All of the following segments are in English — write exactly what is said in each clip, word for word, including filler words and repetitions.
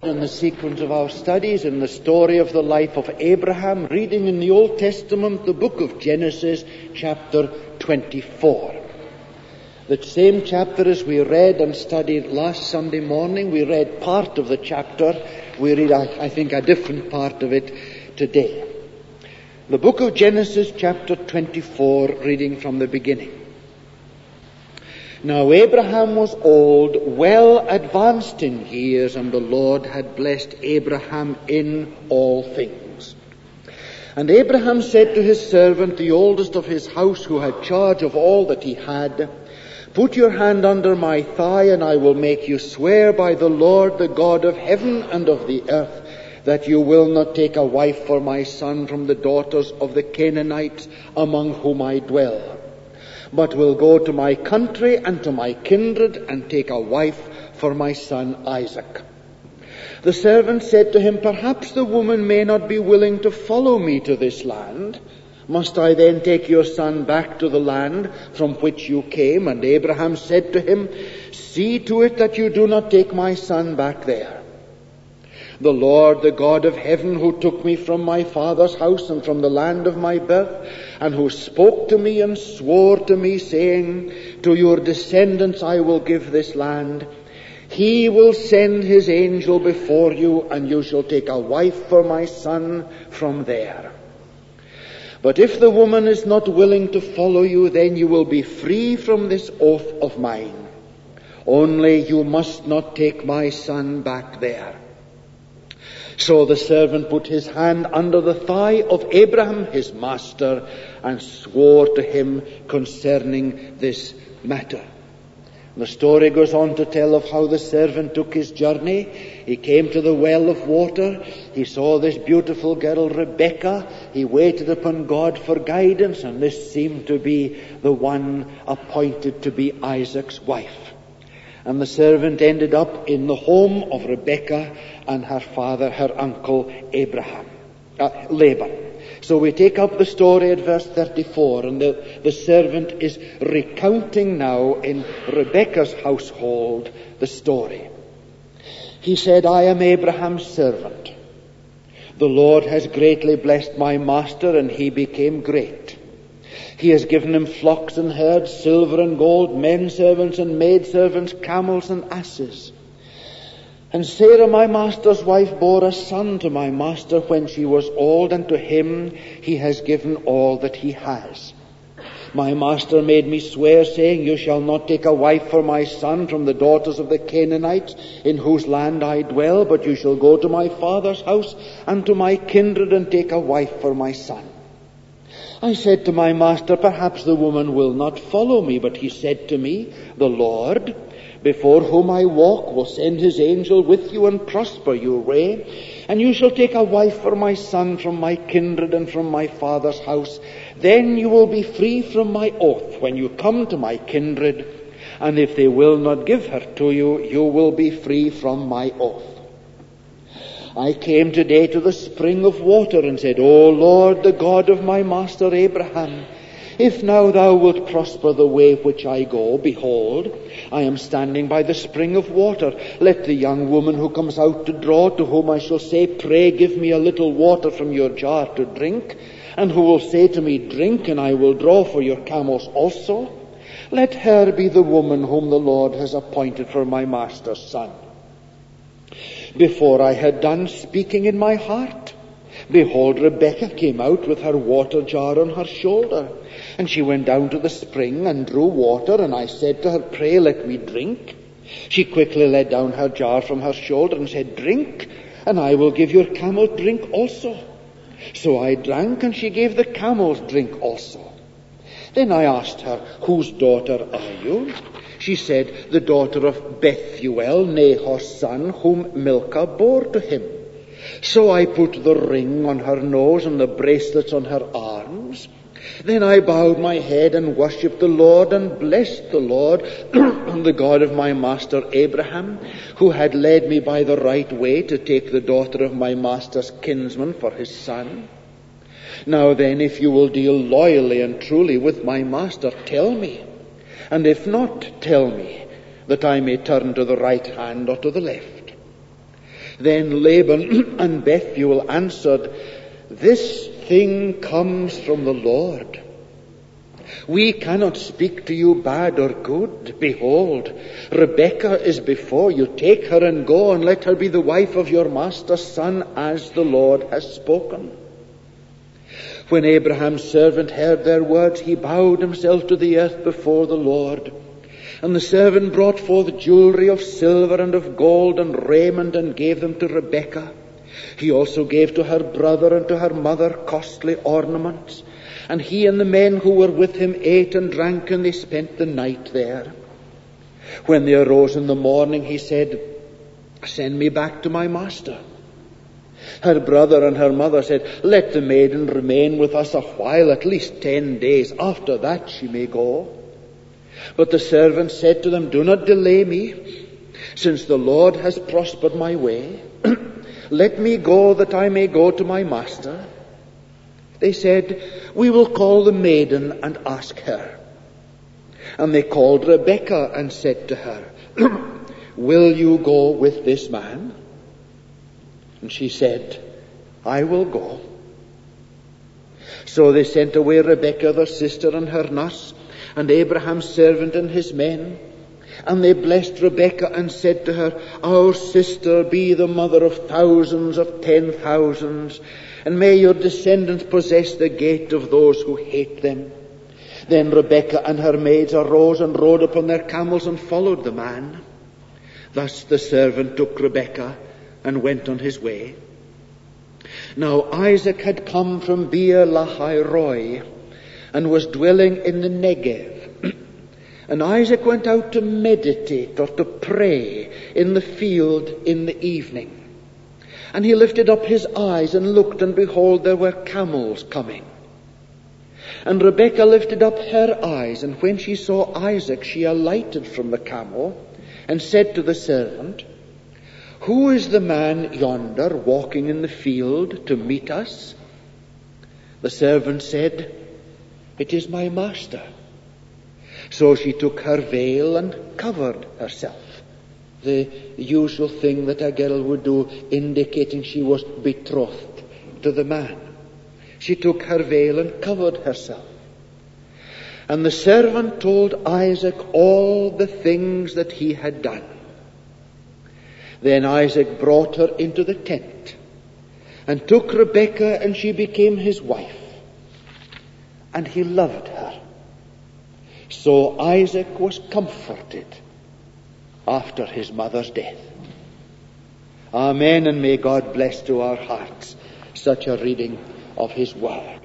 In the sequence of our studies in the story of the life of Abraham, reading in the Old Testament, the book of Genesis, chapter twenty-four. That same chapter as we read and studied last Sunday morning, we read part of the chapter. We read, I think, a different part of it today. The book of Genesis, chapter twenty-four, reading from the beginning. Now Abraham was old, well advanced in years, and the Lord had blessed Abraham in all things. And Abraham said to his servant, the oldest of his house, who had charge of all that he had, "Put your hand under my thigh, and I will make you swear by the Lord, the God of heaven and of the earth, that you will not take a wife for my son from the daughters of the Canaanites among whom I dwell, but will go to my country and to my kindred and take a wife for my son Isaac." The servant said to him, "Perhaps the woman may not be willing to follow me to this land. Must I then take your son back to the land from which you came?" And Abraham said to him, "See to it that you do not take my son back there. The Lord, the God of heaven, who took me from my father's house and from the land of my birth, and who spoke to me and swore to me, saying, 'To your descendants I will give this land,' he will send his angel before you, and you shall take a wife for my son from there. But if the woman is not willing to follow you, then you will be free from this oath of mine. Only you must not take my son back there." So the servant put his hand under the thigh of Abraham, his master, and swore to him concerning this matter. The story goes on to tell of how the servant took his journey. He came to the well of water. He saw this beautiful girl, Rebekah. He waited upon God for guidance, and this seemed to be the one appointed to be Isaac's wife. And the servant ended up in the home of Rebekah and her father, her uncle, Abraham, uh, Laban. So we take up the story at verse thirty-four, and the, the servant is recounting now in Rebekah's household the story. He said, "I am Abraham's servant. The Lord has greatly blessed my master, and he became great. He has given him flocks and herds, silver and gold, men servants and maid servants, camels and asses. And Sarah, my master's wife, bore a son to my master when she was old, and to him he has given all that he has. My master made me swear, saying, 'You shall not take a wife for my son from the daughters of the Canaanites, in whose land I dwell, but you shall go to my father's house and to my kindred and take a wife for my son.' I said to my master, 'Perhaps the woman will not follow me.' But he said to me, 'The Lord, before whom I walk, will send his angel with you and prosper your way. And you shall take a wife for my son from my kindred and from my father's house. Then you will be free from my oath when you come to my kindred. And if they will not give her to you, you will be free from my oath. I came today to the spring of water and said, O Lord, the God of my master Abraham, if now thou wilt prosper the way which I go, behold, I am standing by the spring of water. Let the young woman who comes out to draw, to whom I shall say, Pray, give me a little water from your jar to drink, and who will say to me, Drink, and I will draw for your camels also. Let her be the woman whom the Lord has appointed for my master's son. Before I had done speaking in my heart, behold, Rebekah came out with her water jar on her shoulder. And she went down to the spring and drew water, and I said to her, Pray, let me drink. She quickly let down her jar from her shoulder and said, Drink, and I will give your camel drink also. So I drank, and she gave the camels drink also. Then I asked her, Whose daughter are you? She said, The daughter of Bethuel, Nahor's son, whom Milcah bore to him. So I put the ring on her nose and the bracelets on her arms. Then I bowed my head and worshipped the Lord and blessed the Lord, the God of my master Abraham, who had led me by the right way to take the daughter of my master's kinsman for his son. Now then, if you will deal loyally and truly with my master, tell me. And if not, tell me, that I may turn to the right hand or to the left. Then Laban and Bethuel answered, "This thing comes from the Lord. We cannot speak to you bad or good. Behold, Rebekah is before you. Take her and go, and let her be the wife of your master's son, as the Lord has spoken." When Abraham's servant heard their words, he bowed himself to the earth before the Lord. And the servant brought forth jewelry of silver and of gold and raiment, and gave them to Rebekah. He also gave to her brother and to her mother costly ornaments. And he and the men who were with him ate and drank, and they spent the night there. When they arose in the morning, he said, "Send me back to my master." Her brother and her mother said, "Let the maiden remain with us a while, at least ten days. After that she may go." But the servant said to them, "Do not delay me, since the Lord has prospered my way. Let me go, that I may go to my master." They said, "We will call the maiden and ask her." And they called Rebekah and said to her, "Will you go with this man?" And she said, "I will go." So they sent away Rebekah their sister and her nurse, and Abraham's servant and his men. And they blessed Rebekah and said to her, "Our sister be the mother of thousands of ten thousands, and may your descendants possess the gate of those who hate them." Then Rebekah and her maids arose and rode upon their camels and followed the man. Thus the servant took Rebekah and went on his way. Now Isaac had come from Beer Lahai Roi and was dwelling in the Negev. And Isaac went out to meditate or to pray in the field in the evening. And he lifted up his eyes and looked, and behold, there were camels coming. And Rebekah lifted up her eyes, and when she saw Isaac, she alighted from the camel and said to the servant, "Who is the man yonder walking in the field to meet us?" The servant said, "It is my master." So she took her veil and covered herself, the usual thing that a girl would do, indicating she was betrothed to the man. She took her veil and covered herself. And the servant told Isaac all the things that he had done. Then Isaac brought her into the tent and took Rebekah, and she became his wife. And he loved her. So Isaac was comforted after his mother's death. Amen, and may God bless to our hearts such a reading of his word.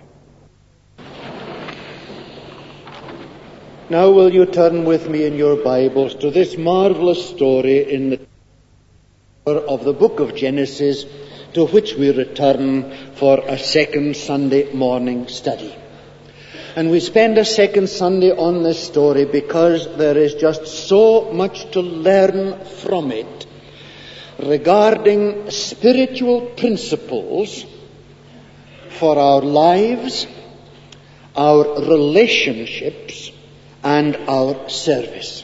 Now will you turn with me in your Bibles to this marvelous story in the of the book of Genesis, to which we return for a second Sunday morning study. And we spend a second Sunday on this story because there is just so much to learn from it regarding spiritual principles for our lives, our relationships, and our service.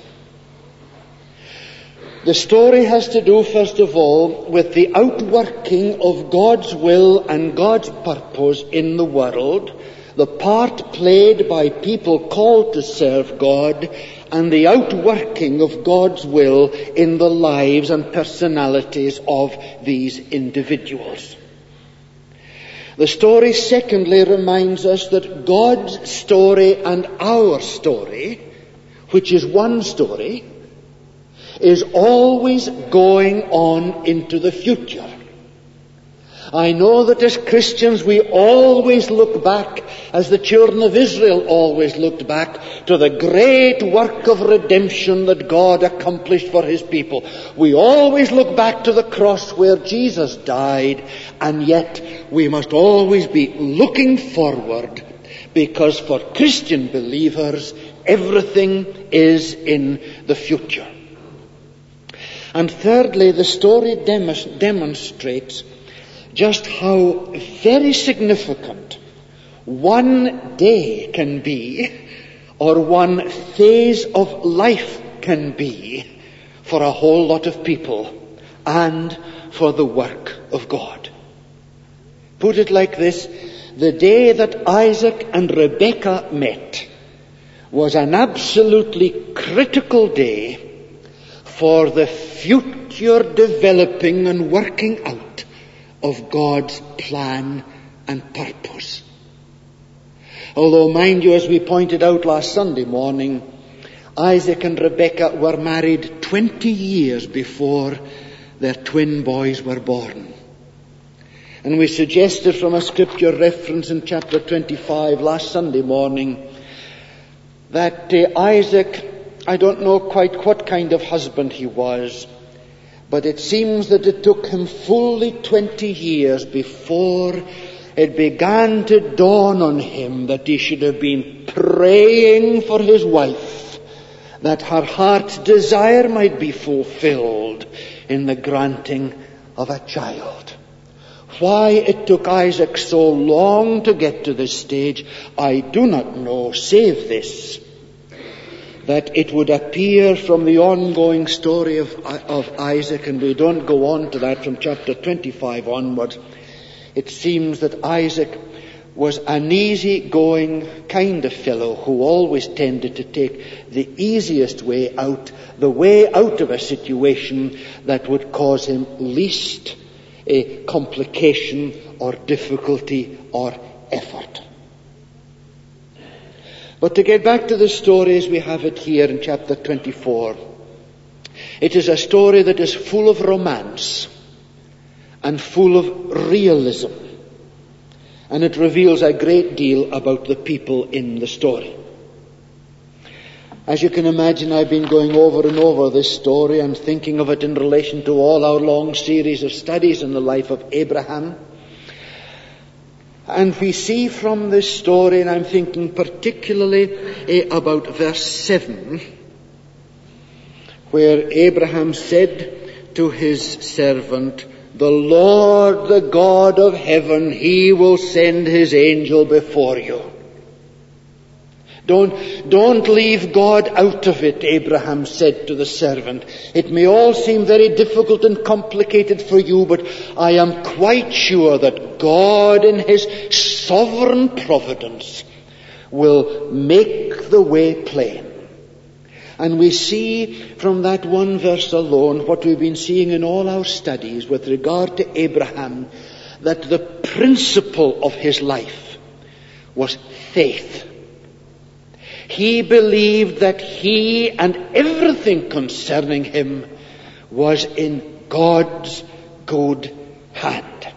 The story has to do, first of all, with the outworking of God's will and God's purpose in the world, the part played by people called to serve God, and the outworking of God's will in the lives and personalities of these individuals. The story, secondly, reminds us that God's story and our story, which is one story, is always going on into the future. I know that as Christians we always look back, as the children of Israel always looked back, to the great work of redemption that God accomplished for his people. We always look back to the cross where Jesus died, and yet we must always be looking forward, because for Christian believers everything is in the future. And thirdly, the story dem- demonstrates just how very significant one day can be, or one phase of life can be, for a whole lot of people, and for the work of God. Put it like this: the day that Isaac and Rebekah met was an absolutely critical day for the future developing and working out of God's plan and purpose. Although, mind you, as we pointed out last Sunday morning, Isaac and Rebekah were married twenty years before their twin boys were born. And we suggested from a scripture reference in chapter twenty-five last Sunday morning that uh, Isaac, I don't know quite what kind of husband he was, but it seems that it took him fully twenty years before it began to dawn on him that he should have been praying for his wife, that her heart's desire might be fulfilled in the granting of a child. Why it took Isaac so long to get to this stage, I do not know, save this: that it would appear from the ongoing story of, of Isaac, and we don't go on to that from chapter twenty-five onwards, it seems that Isaac was an easy-going kind of fellow who always tended to take the easiest way out, the way out of a situation that would cause him least a complication or difficulty or effort. But to get back to the story as we have it here in chapter twenty-four, it is a story that is full of romance and full of realism, and it reveals a great deal about the people in the story. As you can imagine, I've been going over and over this story and thinking of it in relation to all our long series of studies in the life of Abraham. And we see from this story, and I'm thinking particularly eh, about verse seven, where Abraham said to his servant, "The Lord, the God of heaven, He will send His angel before you." Don't, don't leave God out of it, Abraham said to the servant. It may all seem very difficult and complicated for you, but I am quite sure that God in His sovereign providence will make the way plain. And we see from that one verse alone what we've been seeing in all our studies with regard to Abraham, that the principle of his life was faith. He believed that he and everything concerning him was in God's good hand.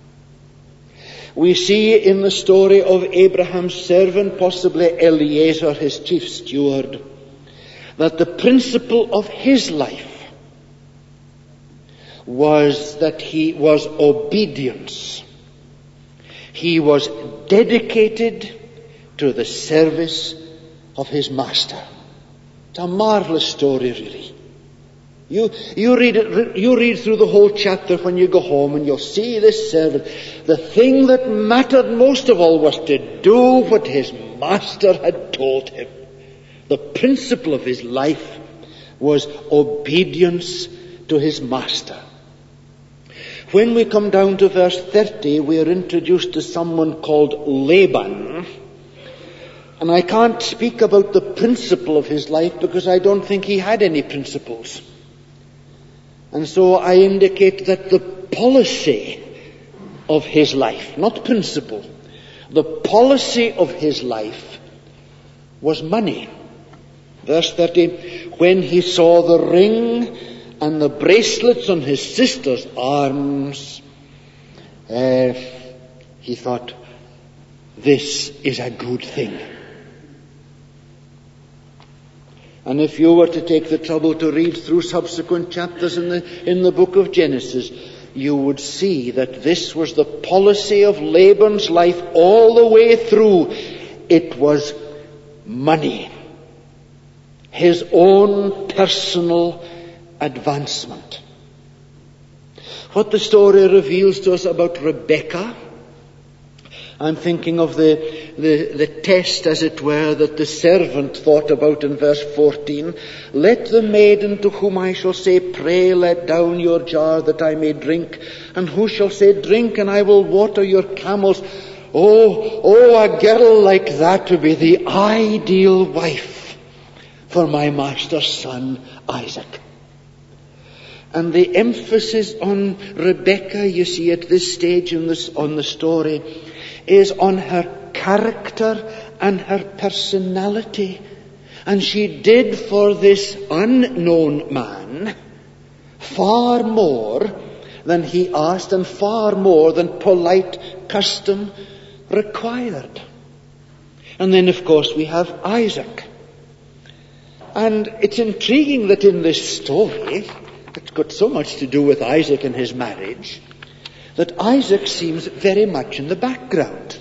We see in the story of Abraham's servant, possibly Eliezer, his chief steward, that the principle of his life was that he was obedience. He was dedicated to the service of his master. It's a marvelous story, really. You, you read it, you read through the whole chapter when you go home, and you'll see this servant. The thing that mattered most of all was to do what his master had told him. The principle of his life was obedience to his master. When we come down to verse thirty, we are introduced to someone called Laban. And I can't speak about the principle of his life because I don't think he had any principles. And so I indicate that the policy of his life, not principle, the policy of his life was money. Verse thirty, when he saw the ring and the bracelets on his sister's arms, uh, he thought, this is a good thing. And if you were to take the trouble to read through subsequent chapters in the, in the book of Genesis, you would see that this was the policy of Laban's life all the way through. It was money. His own personal advancement. What the story reveals to us about Rebekah, I'm thinking of the the, the test, as it were, that the servant thought about in verse fourteen. Let the maiden to whom I shall say, pray, let down your jar that I may drink. And who shall say, drink, and I will water your camels. Oh, oh, a girl like that would be the ideal wife for my master's son, Isaac. And the emphasis on Rebekah, you see, at this stage in this, on the story, is on her character and her personality. And she did for this unknown man far more than he asked and far more than polite custom required. And then, of course, we have Isaac. And it's intriguing that in this story, it's got so much to do with Isaac and his marriage, that Isaac seems very much in the background.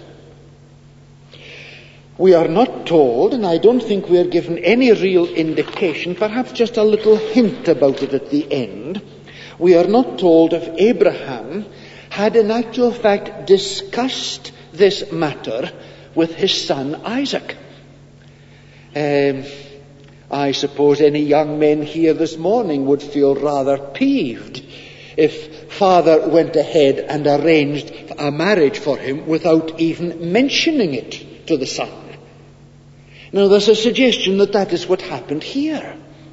We are not told, and I don't think we are given any real indication, perhaps just a little hint about it at the end. We are not told if Abraham had in actual fact discussed this matter with his son Isaac. Um, I suppose any young men here this morning would feel rather peeved if father went ahead and arranged a marriage for him without even mentioning it to the son. Now, there's a suggestion that that is what happened here.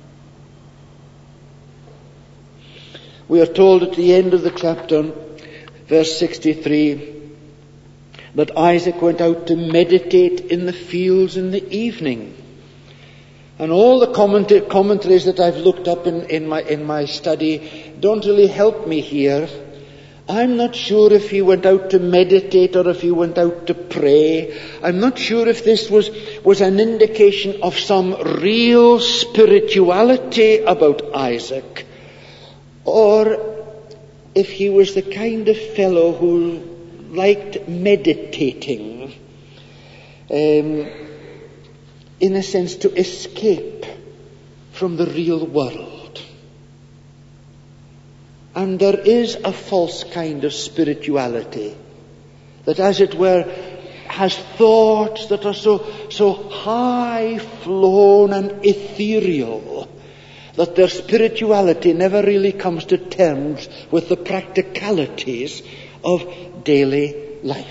We are told at the end of the chapter, verse sixty-three, that Isaac went out to meditate in the fields in the evening. And all the comment- commentaries that I've looked up in, in my in my study don't really help me here. I'm not sure if he went out to meditate or if he went out to pray. I'm not sure if this was, was an indication of some real spirituality about Isaac, or if he was the kind of fellow who liked meditating, um, in a sense to escape from the real world. And there is a false kind of spirituality that, as it were, has thoughts that are so, so high-flown and ethereal that their spirituality never really comes to terms with the practicalities of daily life.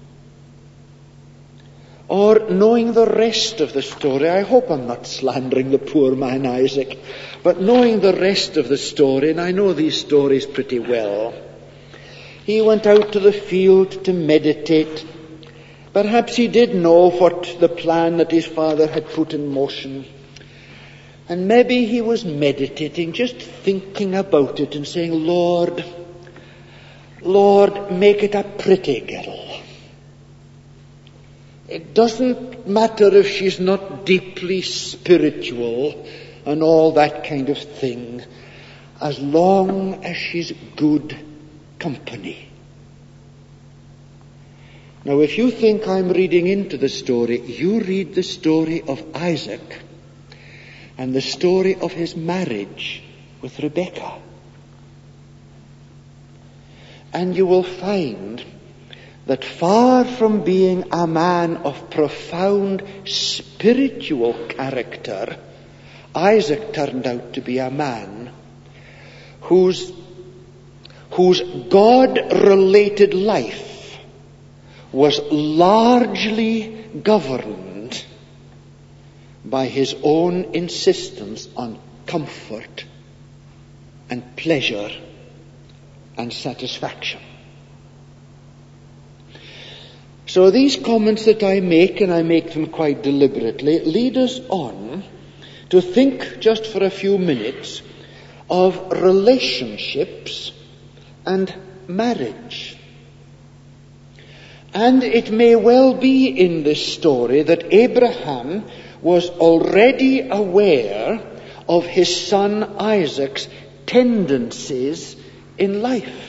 Or knowing the rest of the story, I hope I'm not slandering the poor man Isaac, but knowing the rest of the story, and I know these stories pretty well, he went out to the field to meditate. Perhaps he did know what the plan that his father had put in motion. And maybe he was meditating, just thinking about it and saying, Lord, Lord, make it a pretty girl. It doesn't matter if she's not deeply spiritual and all that kind of thing, as long as she's good company. Now, if you think I'm reading into the story, you read the story of Isaac and the story of his marriage with Rebekah. And you will find that far from being a man of profound spiritual character, Isaac turned out to be a man whose, whose God-related life was largely governed by his own insistence on comfort and pleasure and satisfaction. So these comments that I make, and I make them quite deliberately, lead us on to think just for a few minutes of relationships and marriage. And it may well be in this story that Abraham was already aware of his son Isaac's tendencies in life.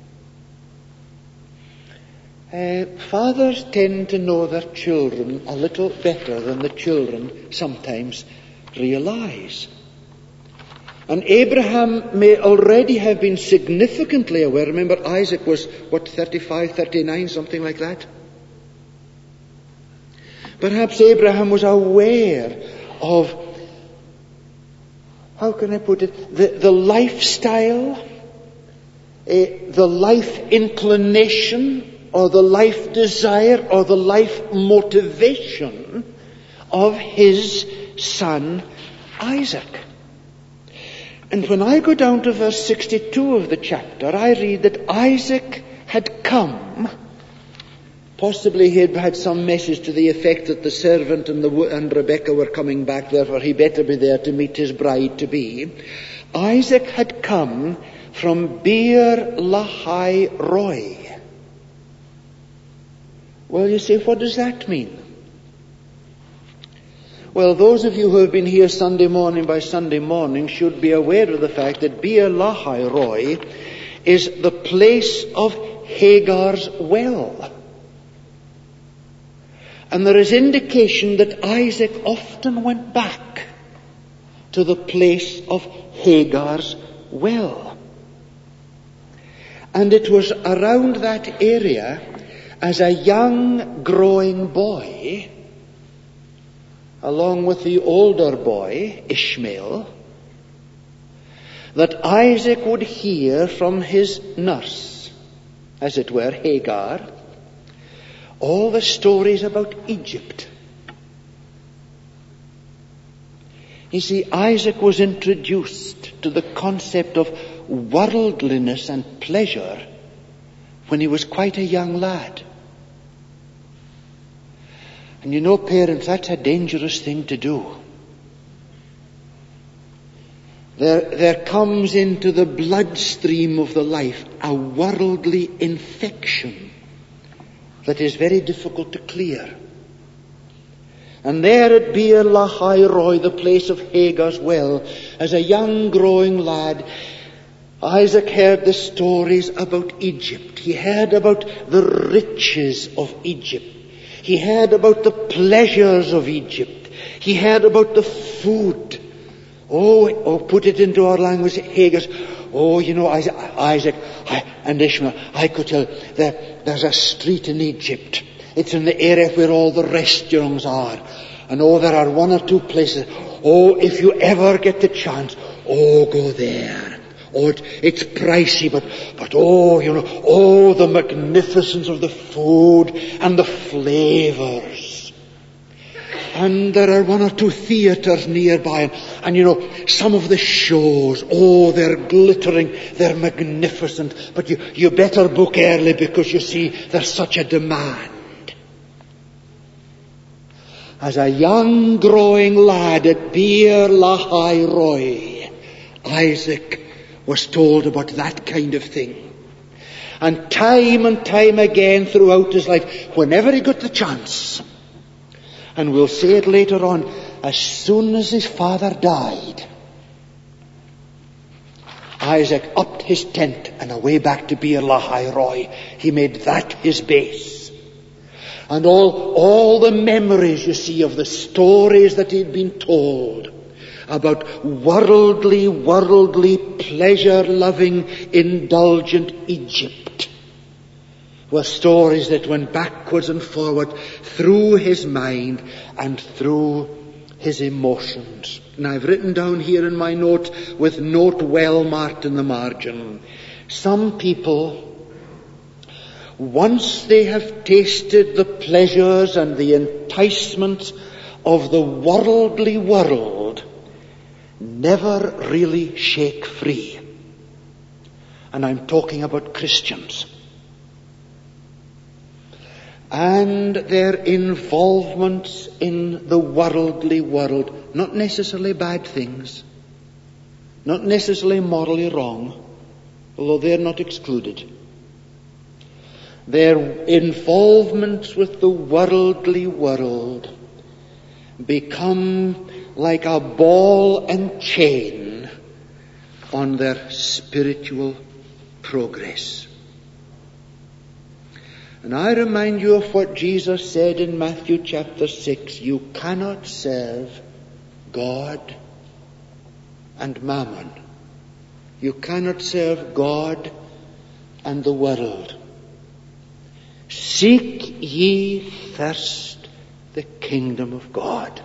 Uh, fathers tend to know their children a little better than the children sometimes realize. And Abraham may already have been significantly aware. Remember, Isaac was, what, thirty-five, thirty-nine, something like that? Perhaps Abraham was aware of, how can I put it, the, the lifestyle, uh, the life inclination, or the life desire, or the life motivation of his son Isaac. And when I go down to verse sixty-two of the chapter, I read that Isaac had come. Possibly he had had some message to the effect that the servant and, the, and Rebekah were coming back, therefore he better be there to meet his bride-to-be. Isaac had come from Beer Lahai Roi. Well, you say, what does that mean? Well, those of you who have been here Sunday morning by Sunday morning should be aware of the fact that Beer Lahai Roi is the place of Hagar's well. And there is indication that Isaac often went back to the place of Hagar's well. And it was around that area, as a young growing boy, along with the older boy, Ishmael, that Isaac would hear from his nurse, as it were, Hagar, all the stories about Egypt. You see, Isaac was introduced to the concept of worldliness and pleasure when he was quite a young lad. And you know, parents, that's a dangerous thing to do. There, there comes into the bloodstream of the life a worldly infection that is very difficult to clear. And there at Beer Lahai Roi, the place of Hagar's well, as a young growing lad, Isaac heard the stories about Egypt. He heard about the riches of Egypt. He heard about the pleasures of Egypt. He heard about the food. Oh, oh put it into our language, Hagar's. Oh, you know, Isaac, Isaac I, and Ishmael, I could tell there, there's a street in Egypt. It's in the area where all the restaurants are. And oh, there are one or two places. Oh, if you ever get the chance, oh, go there. Oh, it, it's pricey, but, but oh, you know, oh, the magnificence of the food and the flavors. And there are one or two theaters nearby, and, and you know, some of the shows, oh, they're glittering, they're magnificent, but you, you better book early because you see, there's such a demand. As a young growing lad at Beer Lahai Roi, Isaac was told about that kind of thing. And time and time again throughout his life, whenever he got the chance, and we'll say it later on, as soon as his father died, Isaac upped his tent and away back to Beer Lahai Roi. He made that his base. And all, all the memories, you see, of the stories that he'd been told about worldly, worldly, pleasure-loving, indulgent Egypt were stories that went backwards and forward through his mind and through his emotions. And I've written down here in my note, with note well marked in the margin, some people, once they have tasted the pleasures and the enticements of the worldly world, never really shake free. And I'm talking about Christians. And their involvements in the worldly world, not necessarily bad things, not necessarily morally wrong, although they're not excluded. Their involvements with the worldly world become like a ball and chain on their spiritual progress. And I remind you of what Jesus said in Matthew chapter six. You cannot serve God and mammon. You cannot serve God and the world. Seek ye first the kingdom of God.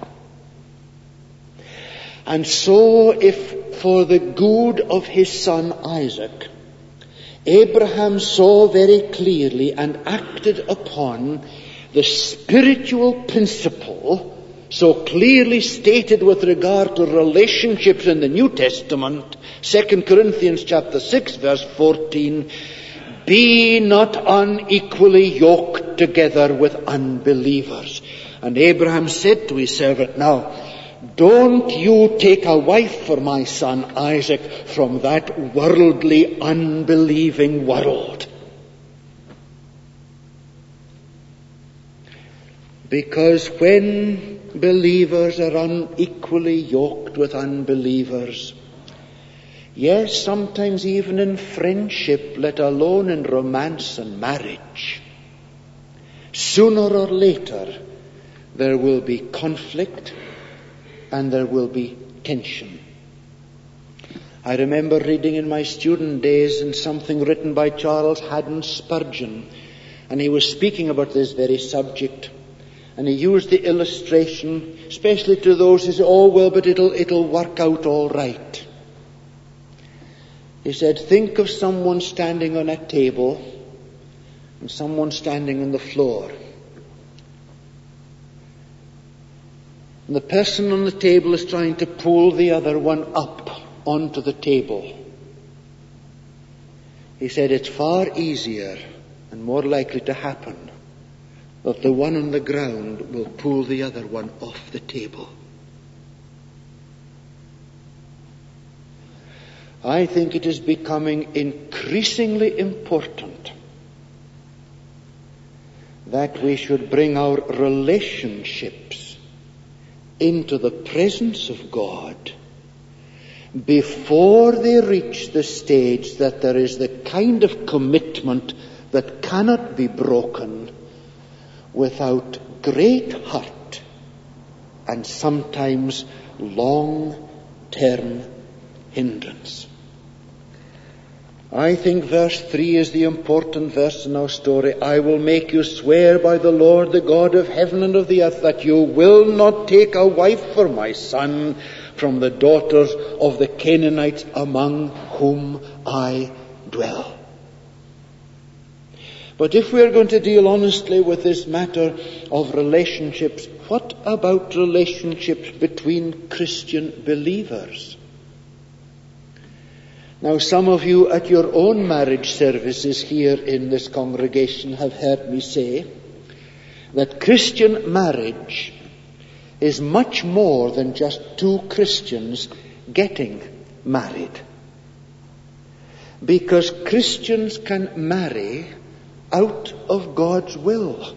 And so if for the good of his son Isaac, Abraham saw very clearly and acted upon the spiritual principle so clearly stated with regard to relationships in the New Testament, Second Corinthians chapter six verse fourteen, be not unequally yoked together with unbelievers. And Abraham said to his servant, now, don't you take a wife for my son Isaac from that worldly, unbelieving world. Because when believers are unequally yoked with unbelievers, yes, sometimes even in friendship, let alone in romance and marriage, sooner or later there will be conflict and there will be tension. I remember reading in my student days in something written by Charles Haddon Spurgeon, and he was speaking about this very subject. And he used the illustration, especially to those who say, oh, well, but it'll, it'll work out all right. He said, think of someone standing on a table and someone standing on the floor. And the person on the table is trying to pull the other one up onto the table. He said, it's far easier and more likely to happen that the one on the ground will pull the other one off the table. I think it is becoming increasingly important that we should bring our relationships into the presence of God before they reach the stage that there is the kind of commitment that cannot be broken without great hurt and sometimes long-term hindrance. I think verse three is the important verse in our story. I will make you swear by the Lord, the God of heaven and of the earth, that you will not take a wife for my son from the daughters of the Canaanites among whom I dwell. But if we are going to deal honestly with this matter of relationships, what about relationships between Christian believers? Now, some of you at your own marriage services here in this congregation have heard me say that Christian marriage is much more than just two Christians getting married. Because Christians can marry out of God's will.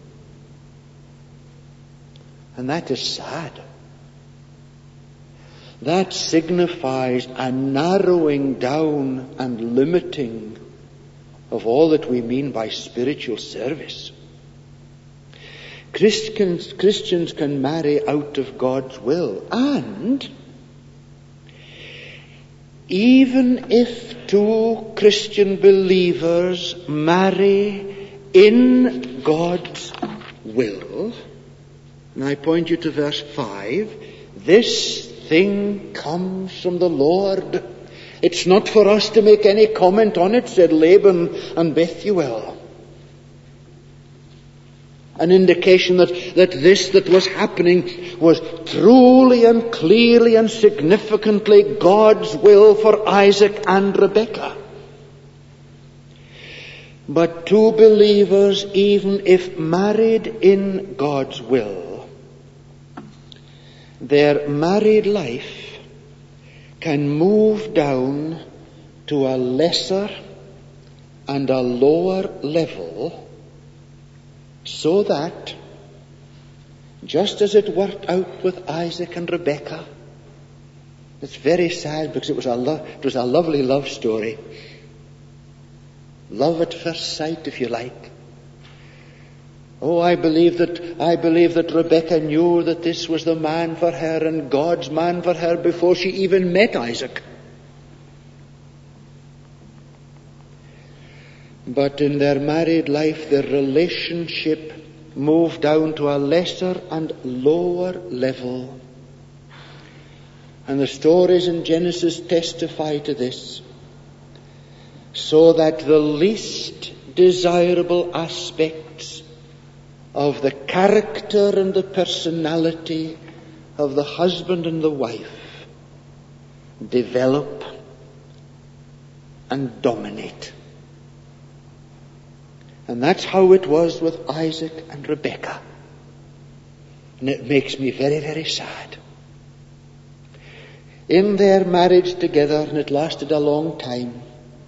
And that is sad. That signifies a narrowing down and limiting of all that we mean by spiritual service. Christians, Christians can marry out of God's will. And even if two Christian believers marry in God's will, and I point you to verse five, this thing comes from the Lord. It's not for us to make any comment on it, said Laban and Bethuel. An indication that, that this that was happening was truly and clearly and significantly God's will for Isaac and Rebekah. But two believers, even if married in God's will, their married life can move down to a lesser and a lower level, so that, just as it worked out with Isaac and Rebekah, it's very sad because it was a lo- it was a lovely love story. Love at first sight, if you like. Oh, I believe that I believe that Rebekah knew that this was the man for her and God's man for her before she even met Isaac. But in their married life, their relationship move down to a lesser and lower level. And the stories in Genesis testify to this, so that the least desirable aspects of the character and the personality of the husband and the wife develop and dominate. And that's how it was with Isaac and Rebekah. And it makes me very, very sad. In their marriage together, and it lasted a long time,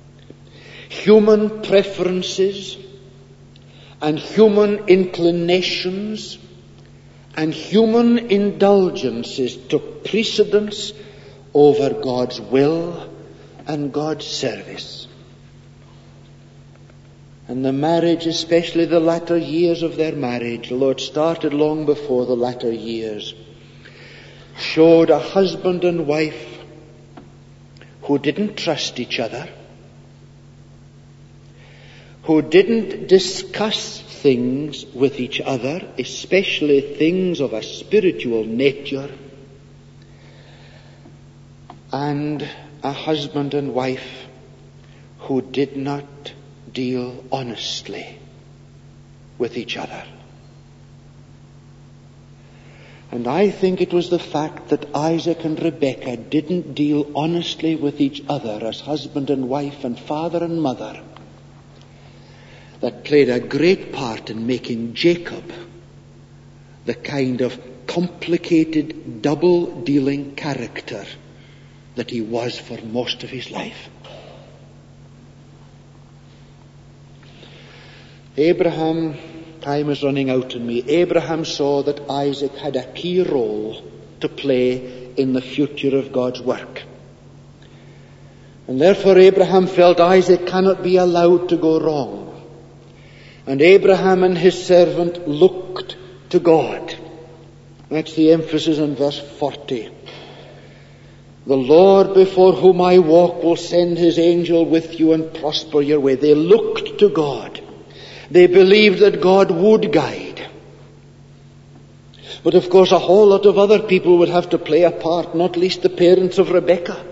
human preferences and human inclinations and human indulgences took precedence over God's will and God's service. And the marriage, especially the latter years of their marriage, although it started long before the latter years, showed a husband and wife who didn't trust each other, who didn't discuss things with each other, especially things of a spiritual nature, and a husband and wife who did not deal honestly with each other. And I think it was the fact that Isaac and Rebekah didn't deal honestly with each other as husband and wife and father and mother that played a great part in making Jacob the kind of complicated, double-dealing character that he was for most of his life. Abraham, time is running out on me. Abraham saw that Isaac had a key role to play in the future of God's work. And therefore Abraham felt Isaac cannot be allowed to go wrong. And Abraham and his servant looked to God. That's the emphasis in verse forty. The Lord before whom I walk will send his angel with you and prosper your way. They looked to God. They believed that God would guide. But of course a whole lot of other people would have to play a part, not least the parents of Rebekah.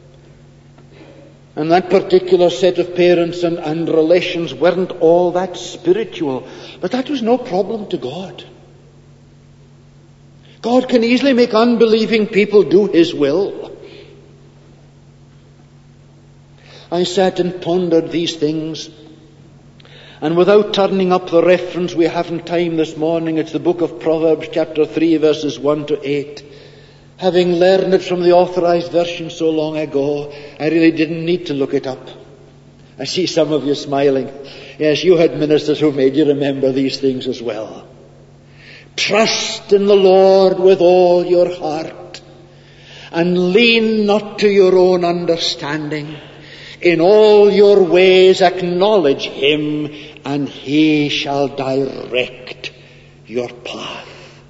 And that particular set of parents and, and relations weren't all that spiritual. But that was no problem to God. God can easily make unbelieving people do his will. I sat and pondered these things. And without turning up the reference, we haven't time this morning. It's the book of Proverbs, chapter three, verses one to eight. Having learned it from the Authorized Version so long ago, I really didn't need to look it up. I see some of you smiling. Yes, you had ministers who made you remember these things as well. Trust in the Lord with all your heart, and lean not to your own understanding. In all your ways acknowledge him, and he shall direct your path.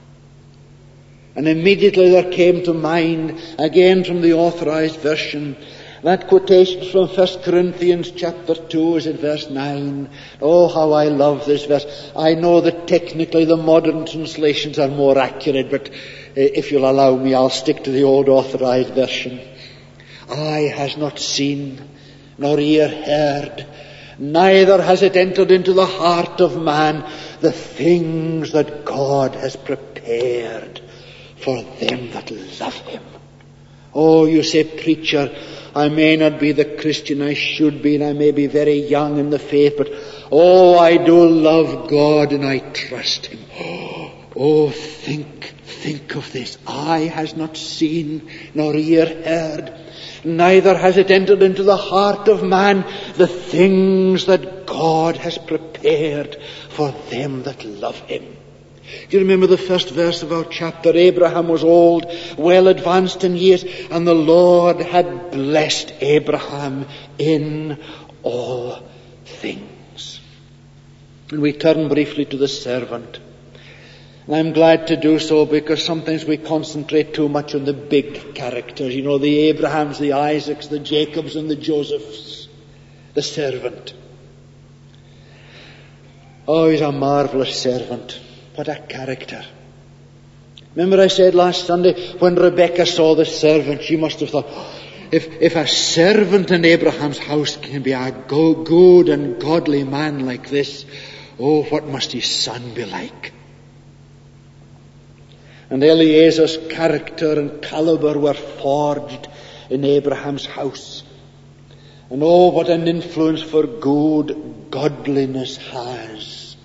And immediately there came to mind, again from the Authorized Version, that quotation from First Corinthians chapter two, is in verse nine. Oh, how I love this verse. I know that technically the modern translations are more accurate, but if you'll allow me, I'll stick to the old Authorized Version. Eye has not seen, nor ear heard, neither has it entered into the heart of man the things that God has prepared for them that love him. Oh, you say, preacher, I may not be the Christian I should be, and I may be very young in the faith, but oh, I do love God and I trust him. Oh, think, think of this. Eye has not seen, nor ear heard, neither has it entered into the heart of man the things that God has prepared for them that love him. Do you remember the first verse of our chapter? Abraham was old, well advanced in years, and the Lord had blessed Abraham in all things. And we turn briefly to the servant. And I'm glad to do so, because sometimes we concentrate too much on the big characters. You know, the Abrahams, the Isaacs, the Jacobs, and the Josephs. The servant. Oh, he's a marvelous servant. What a character. Remember I said last Sunday, when Rebekah saw the servant, she must have thought, oh, if, if a servant in Abraham's house can be a go, good and godly man like this, oh, what must his son be like? And Eliezer's character and caliber were forged in Abraham's house. And oh, what an influence for good godliness has.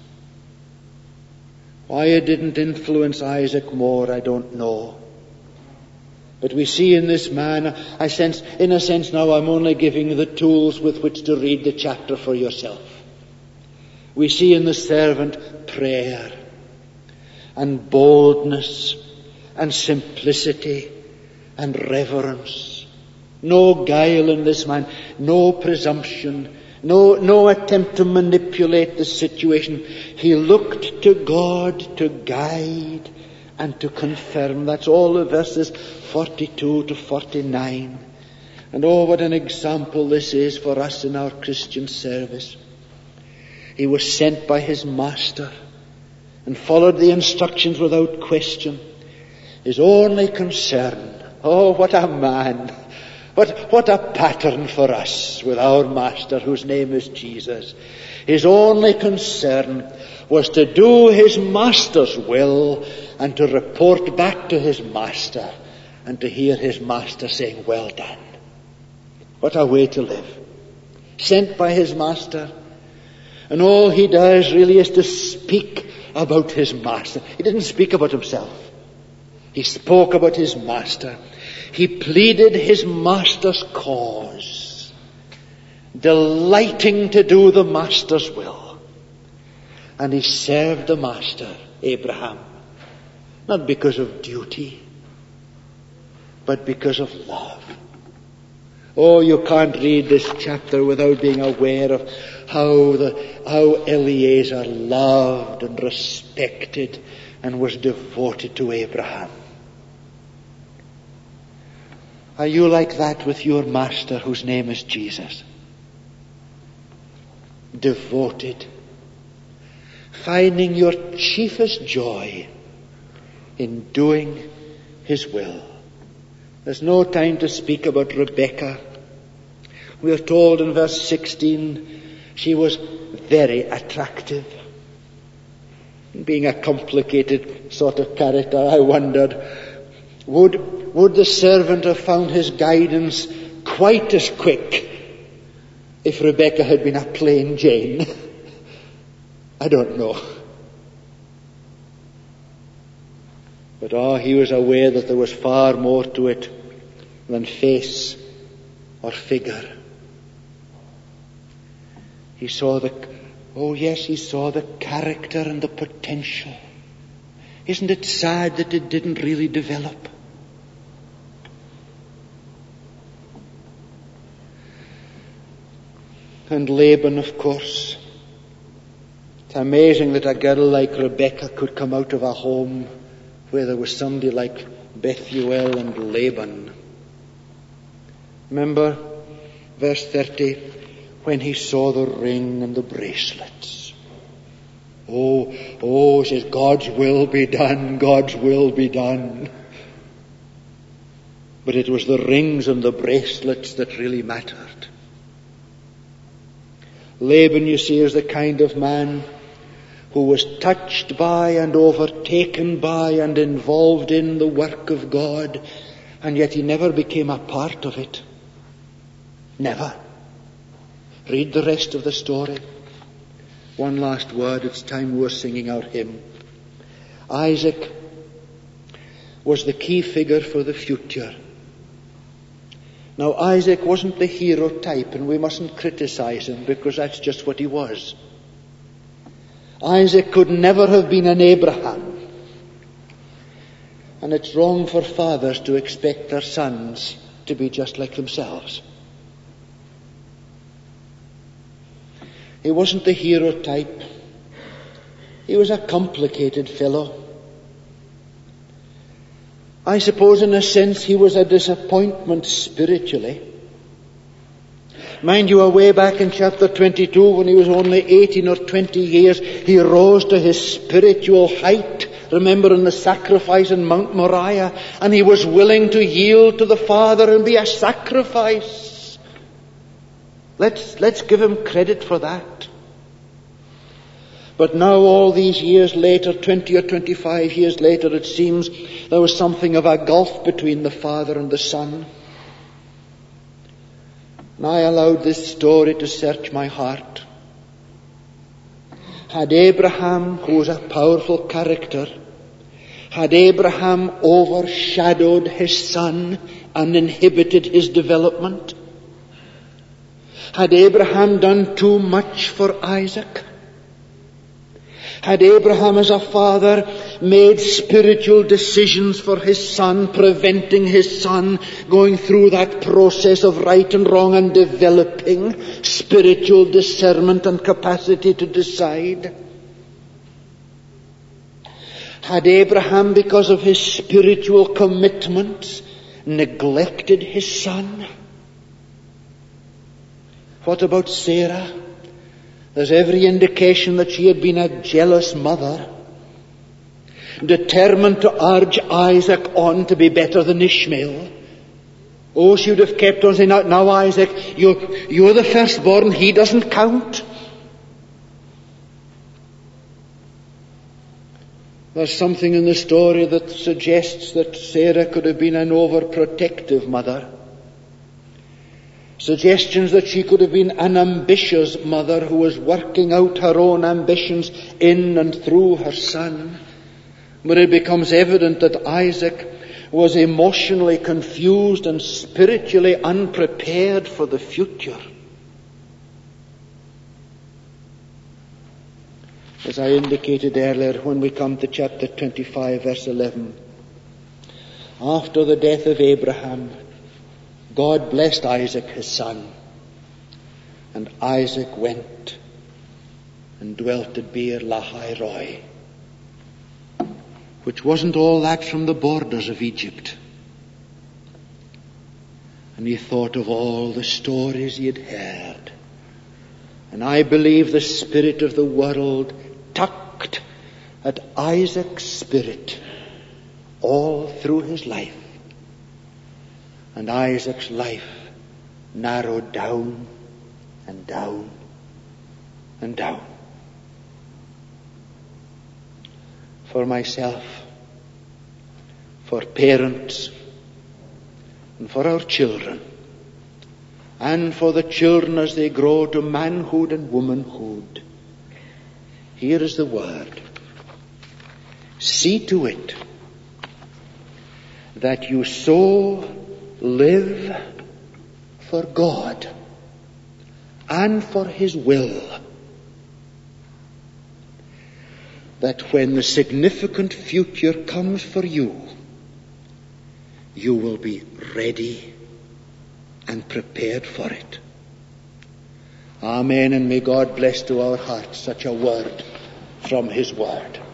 Why it didn't influence Isaac more, I don't know. But we see in this man, I sense, in a sense now I'm only giving you the tools with which to read the chapter for yourself. We see in the servant prayer and boldness and simplicity and reverence. No guile in this man, no presumption, no, no attempt to manipulate the situation. He looked to God to guide and to confirm. That's all the verses forty-two to forty-nine. And oh, what an example this is for us in our Christian service. He was sent by his master and followed the instructions without question. His only concern, oh, what a man, what, what a pattern for us with our master whose name is Jesus. His only concern was to do his master's will and to report back to his master and to hear his master saying, well done. What a way to live. Sent by his master, and all he does really is to speak about his master. He didn't speak about himself. He spoke about his master. He pleaded his master's cause, delighting to do the master's will. And he served the master, Abraham, not because of duty, but because of love. Oh, you can't read this chapter without being aware of how the how Eliezer loved and respected and was devoted to Abraham. Are you like that with your master whose name is Jesus? Devoted. Finding your chiefest joy in doing his will. There's no time to speak about Rebekah. We are told in verse sixteen, she was very attractive. Being a complicated sort of character, I wondered, would, would the servant have found his guidance quite as quick if Rebekah had been a plain Jane? I don't know. But oh, he was aware that there was far more to it than face or figure. He saw the, oh yes, he saw the character and the potential. Isn't it sad that it didn't really develop? And Laban, of course. It's amazing that a girl like Rebekah could come out of a home where there was somebody like Bethuel and Laban. Remember verse thirty, when he saw the ring and the bracelets. Oh, oh, says, God's will be done, God's will be done. But it was the rings and the bracelets that really mattered. Laban, you see, is the kind of man who was touched by and overtaken by and involved in the work of God, and yet he never became a part of it. Never. Read the rest of the story. One last word, it's time we were singing our hymn. Isaac was the key figure for the future. Now, Isaac wasn't the hero type, and we mustn't criticize him because that's just what he was. Isaac could never have been an Abraham. And it's wrong for fathers to expect their sons to be just like themselves. He wasn't the hero type. He was a complicated fellow. I suppose in a sense he was a disappointment spiritually. Mind you, way back in chapter twenty-two, when he was only eighteen or twenty years, he rose to his spiritual height. Remember in the sacrifice in Mount Moriah, and he was willing to yield to the Father and be a sacrifice. Let's, let's give him credit for that. But now all these years later, twenty or twenty-five years later, it seems there was something of a gulf between the Father and the Son. And I allowed this story to search my heart. Had Abraham, who was a powerful character, had Abraham overshadowed his son and inhibited his development? Had Abraham done too much for Isaac? Had Abraham as a father made spiritual decisions for his son, preventing his son going through that process of right and wrong and developing spiritual discernment and capacity to decide? Had Abraham, because of his spiritual commitments, neglected his son? What about Sarah? There's every indication that she had been a jealous mother, determined to urge Isaac on to be better than Ishmael. Oh, she would have kept on saying, now Isaac, you're, you're the firstborn, he doesn't count. There's something in the story that suggests that Sarah could have been an overprotective mother. Suggestions that she could have been an ambitious mother who was working out her own ambitions in and through her son. But it becomes evident that Isaac was emotionally confused and spiritually unprepared for the future. As I indicated earlier, when we come to chapter twenty-five, verse eleven, after the death of Abraham, God blessed Isaac his son, and Isaac went and dwelt at Beer Lahai Roi, which wasn't all that from the borders of Egypt. And he thought of all the stories he had heard. And I believe the spirit of the world tugged at Isaac's spirit all through his life. And Isaac's life narrowed down and down and down. For myself, for parents, and for our children, and for the children as they grow to manhood and womanhood, here is the word. See to it that you so live for God and for His will, that when the significant future comes for you, you will be ready and prepared for it. Amen, and may God bless to our hearts such a word from His word.